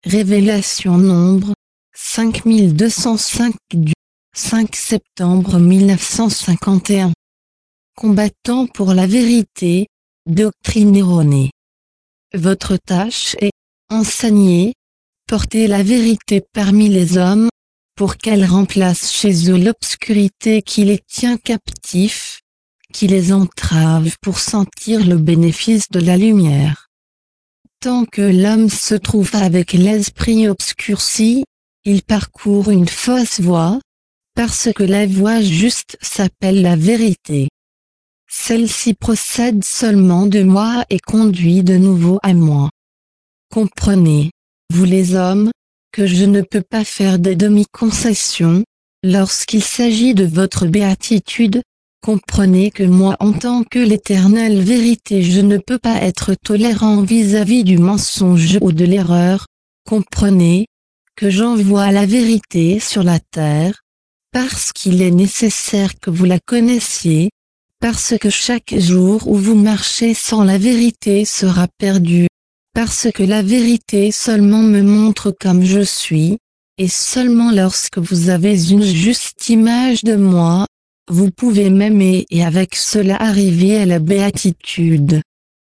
Révélation Nombre 5205 du 5 septembre 1951. Combattant pour la vérité, doctrine erronée. Votre tâche est enseigner, porter la vérité parmi les hommes, pour qu'elle remplace chez eux l'obscurité qui les tient captifs, qui les entrave pour sentir le bénéfice de la lumière. Tant que l'homme se trouve avec l'esprit obscurci, il parcourt une fausse voie, parce que la voie juste s'appelle la vérité. Celle-ci procède seulement de moi et conduit de nouveau à moi. Comprenez, vous les hommes, que je ne peux pas faire des demi-concessions, lorsqu'il s'agit de votre béatitude. Comprenez que moi en tant que l'éternelle vérité je ne peux pas être tolérant vis-à-vis du mensonge ou de l'erreur. Comprenez, que j'envoie la vérité sur la terre, parce qu'il est nécessaire que vous la connaissiez, parce que chaque jour où vous marchez sans la vérité sera perdu, parce que la vérité seulement me montre comme je suis, et seulement lorsque vous avez une juste image de moi, vous pouvez m'aimer et avec cela arriver à la béatitude.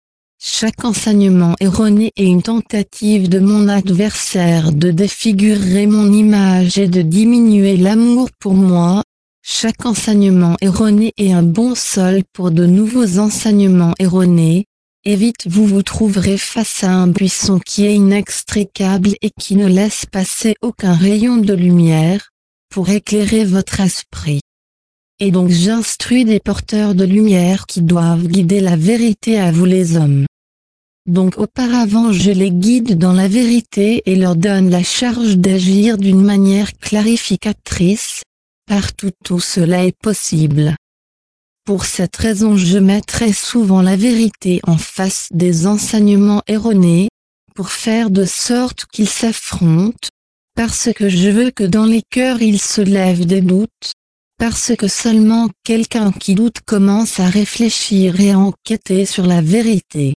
Chaque enseignement erroné est une tentative de mon adversaire de défigurer mon image et de diminuer l'amour pour moi. Chaque enseignement erroné est un bon sol pour de nouveaux enseignements erronés, et vite vous vous trouverez face à un buisson qui est inextricable et qui ne laisse passer aucun rayon de lumière, pour éclairer votre esprit. Et donc j'instruis des porteurs de lumière qui doivent guider la vérité à vous les hommes. Donc auparavant je les guide dans la vérité et leur donne la charge d'agir d'une manière clarificatrice, partout où cela est possible. Pour cette raison je mets très souvent la vérité en face des enseignements erronés, pour faire de sorte qu'ils s'affrontent, parce que je veux que dans les cœurs il se lève des doutes, parce que seulement quelqu'un qui doute commence à réfléchir et à enquêter sur la vérité.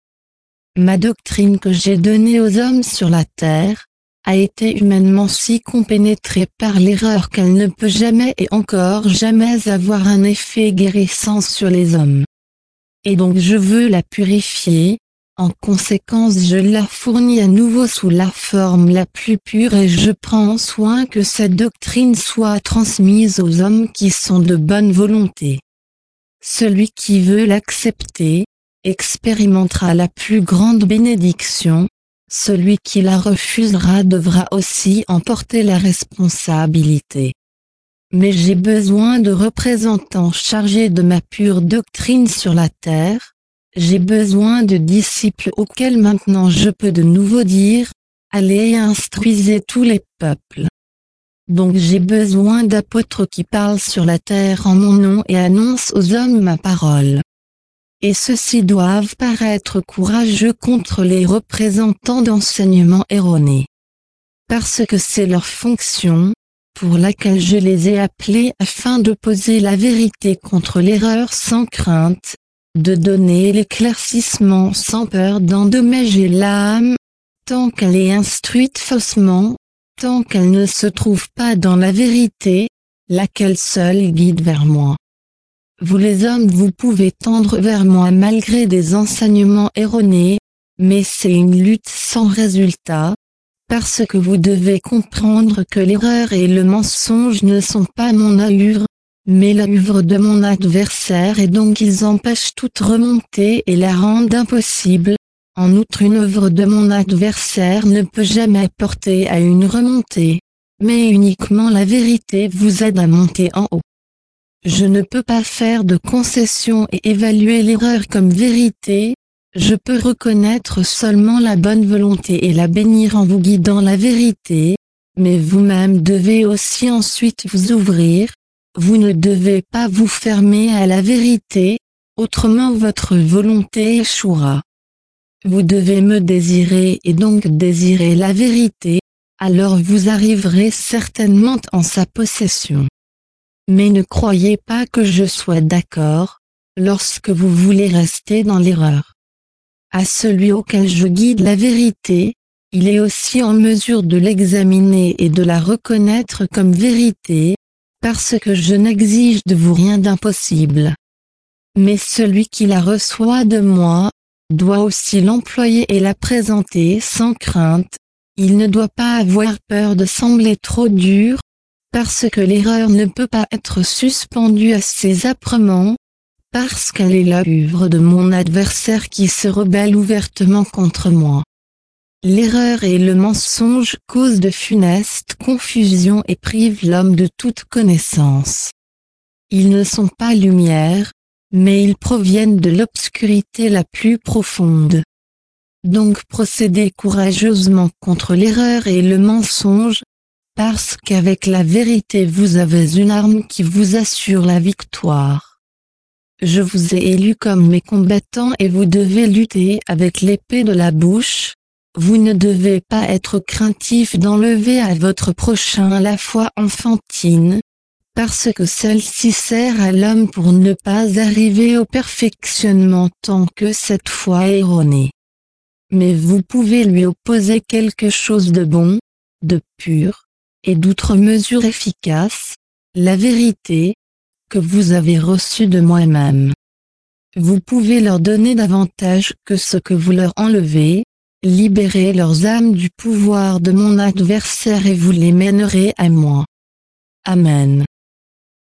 Ma doctrine que j'ai donnée aux hommes sur la terre, a été humainement si compénétrée par l'erreur qu'elle ne peut jamais et encore jamais avoir un effet guérissant sur les hommes. Et donc je veux la purifier, en conséquence je la fournis à nouveau sous la forme la plus pure et je prends soin que cette doctrine soit transmise aux hommes qui sont de bonne volonté. Celui qui veut l'accepter, expérimentera la plus grande bénédiction, celui qui la refusera devra aussi en porter la responsabilité. Mais j'ai besoin de représentants chargés de ma pure doctrine sur la terre, j'ai besoin de disciples auxquels maintenant je peux de nouveau dire, allez et instruisez tous les peuples. Donc j'ai besoin d'apôtres qui parlent sur la terre en mon nom et annoncent aux hommes ma parole. Et ceux-ci doivent paraître courageux contre les représentants d'enseignements erronés. Parce que c'est leur fonction, pour laquelle je les ai appelés afin de poser la vérité contre l'erreur sans crainte, de donner l'éclaircissement sans peur d'endommager l'âme, tant qu'elle est instruite faussement, tant qu'elle ne se trouve pas dans la vérité, laquelle seule guide vers moi. Vous les hommes vous pouvez tendre vers moi malgré des enseignements erronés, mais c'est une lutte sans résultat, parce que vous devez comprendre que l'erreur et le mensonge ne sont pas mon œuvre, mais l'œuvre de mon adversaire et donc ils empêchent toute remontée et la rendent impossible. En outre une œuvre de mon adversaire ne peut jamais porter à une remontée, mais uniquement la vérité vous aide à monter en haut. Je ne peux pas faire de concessions et évaluer l'erreur comme vérité, je peux reconnaître seulement la bonne volonté et la bénir en vous guidant la vérité, mais vous-même devez aussi ensuite vous ouvrir, vous ne devez pas vous fermer à la vérité, autrement votre volonté échouera. Vous devez me désirer et donc désirer la vérité, alors vous arriverez certainement en sa possession. Mais ne croyez pas que je sois d'accord, lorsque vous voulez rester dans l'erreur. À celui auquel je guide la vérité, il est aussi en mesure de l'examiner et de la reconnaître comme vérité, parce que je n'exige de vous rien d'impossible. Mais celui qui la reçoit de moi, doit aussi l'employer et la présenter sans crainte. Il ne doit pas avoir peur de sembler trop dur, parce que l'erreur ne peut pas être suspendue assez âprement, parce qu'elle est l'œuvre de mon adversaire qui se rebelle ouvertement contre moi. L'erreur et le mensonge causent de funestes confusions et privent l'homme de toute connaissance. Ils ne sont pas lumière, mais ils proviennent de l'obscurité la plus profonde. Donc procédez courageusement contre l'erreur et le mensonge, parce qu'avec la vérité vous avez une arme qui vous assure la victoire. Je vous ai élus comme mes combattants et vous devez lutter avec l'épée de la bouche. Vous ne devez pas être craintif d'enlever à votre prochain la foi enfantine, parce que celle-ci sert à l'homme pour ne pas arriver au perfectionnement tant que cette foi est erronée. Mais vous pouvez lui opposer quelque chose de bon, de pur, et d'outre mesure efficace, la vérité, que vous avez reçue de moi-même. Vous pouvez leur donner davantage que ce que vous leur enlevez, libérez leurs âmes du pouvoir de mon adversaire et vous les mènerez à moi. Amen.